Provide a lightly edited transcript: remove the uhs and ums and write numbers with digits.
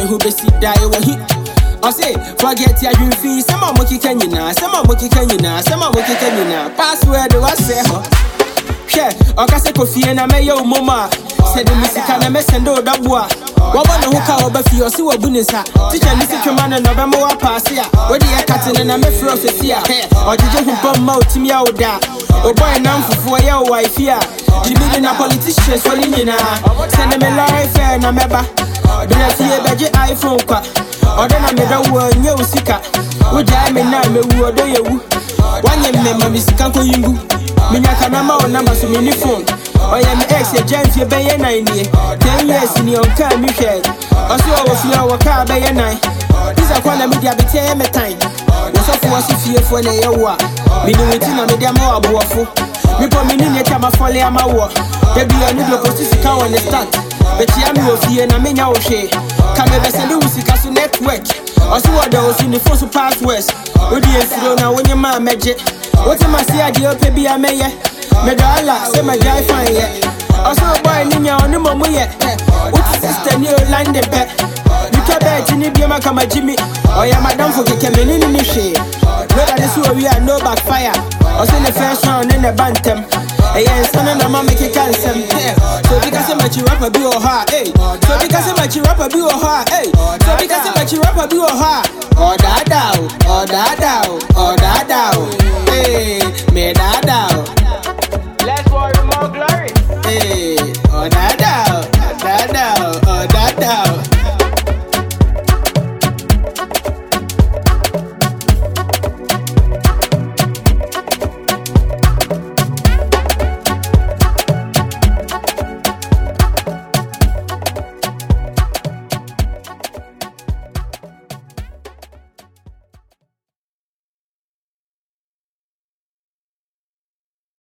who be sit die wa hi. I say forget your dream fee. Some of moki kanyina, some of moki kanyina, some of moki kanyina. Password was say ho. Share, okase kofi na me yo mama. Said the musica na me sendo dabwa. Wabona hoka obafi osi wabunisa. Teacher listen to man na be mo wa pass ya. We dey cutting na me fro so sia. Ojeje humpom ma otimi ya oda. O boy na mfufu ya o wife ya. Jimmy na politicians so nyina. Send me life na meba. Bila fie beje iPhone kwa. Oda na me da wo nye usika. Uja me na me wu odo yewu. Wanye me ma misika ko yimbu. Minyaka na ma ona maso mini phone. Oya me ex ya jam fie be ye 9 year. 10 years ni on ka mi hwe. Oso wo fie wo ka be ye 9. Isa kwa na media bete me time. Wosofu wosi fie fo na ye wo a. Mini witi na media ma aboafo. Mi po mini ne ta ma fole ama wo. Da bi oni do post sika on the start. Beti ya mi wo fie na menya wo hwe. Ka me be send wo sika so network. Oso wo da osi ni phone so passwords. Odi efuro na wonye ma meje. What am I say? I do pay be a mayor. Me dollar, say my guy fine yet. Also, boy, Nina on the momo yet. What's sister new London pet? You can bet you need be my come Jimmy. Or ya madam for get coming in the shade. Look at this where we are no backfire. Also, the first round in the bantam. Hey, son and mama make it cancel. So because I'm a rapper be or ha, hey. So because I'm a rapper be or ha, hey. So because I'm a rapper be or ha. Oh, da da, oh, da da, oh, da da.